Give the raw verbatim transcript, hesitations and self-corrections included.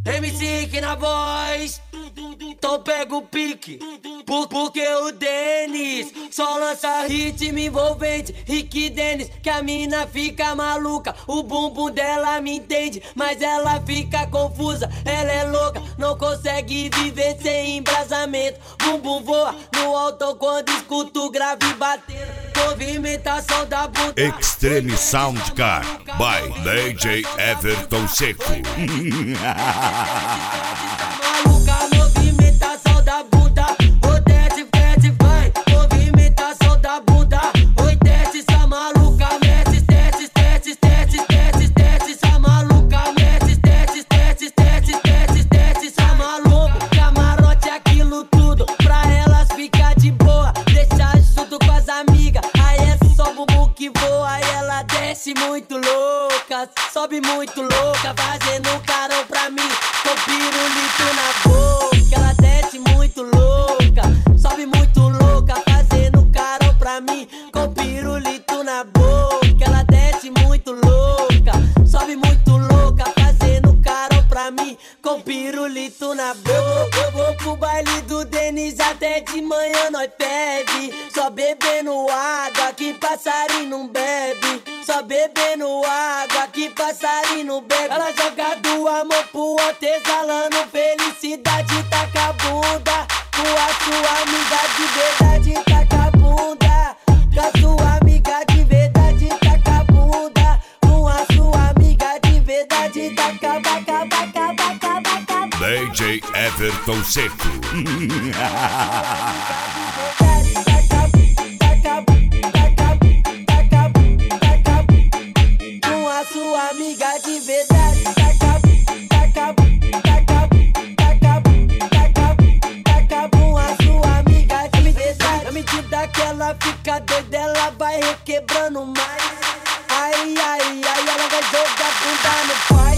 M C Rick na voz, então pega o pique, por, porque o Denis só lança ritmo envolvente. Rick Dennis, que a mina fica maluca, o bumbum dela me entende, mas ela fica confusa. Ela é louca, não consegue viver sem embrasamento. Bumbum voa no alto quando escuta o grave bater. Movimentação da bunda. Extreme Sound Car by D J Everton Seco. Maluca, movimentação da bunda. O desce, desce, vai. Movimentação da bunda. Oi, desce, essa maluca. Desce, desce, desce, desce, desce, desce, essa maluca. Desce, desce, desce, desce, desce, desce, essa maluca. Camarote, aquilo tudo, pra elas ficar de boa. Deixa junto com as amigas. Aí é só bumbum que voa. Aí ela desce muito louca, sobe muito louca, fazendo carão pra mim, com pirulito na boca. Ela desce muito louca, sobe muito louca, fazendo carão pra mim, com pirulito na boca. Ela desce muito louca, sobe muito louca, fazendo carão pra mim, com pirulito na boca. Eu vou pro baile do Denis até de manhã nós bebe, só bebendo água que passarinho não bebe. Só bebendo água que passarinho não bebe. Ela joga do amor pro outro, exalando felicidade. Taca a bunda com a sua amiga de verdade. Taca a bunda com a sua amiga de verdade. Taca a bunda com a sua amiga de verdade. Taca, baca, baca, baca, baca. D J Everton Seco. Sua amiga de verdade, taca, taca, taca, taca, taca, taca, com a sua amiga de verdade. Na medida que ela fica doida, ela vai requebrando mais. Ai, ai, ai, ela vai jogar bunda no pai.